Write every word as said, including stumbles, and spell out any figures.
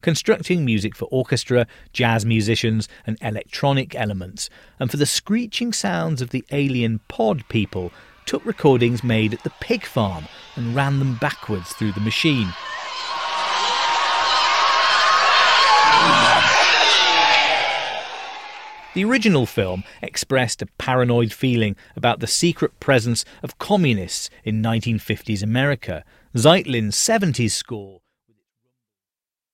constructing music for orchestra, jazz musicians and electronic elements, and for the screeching sounds of the alien pod people, took recordings made at the pig farm and ran them backwards through the machine. The original film expressed a paranoid feeling about the secret presence of communists in nineteen fifties America. Zeitlin's seventies score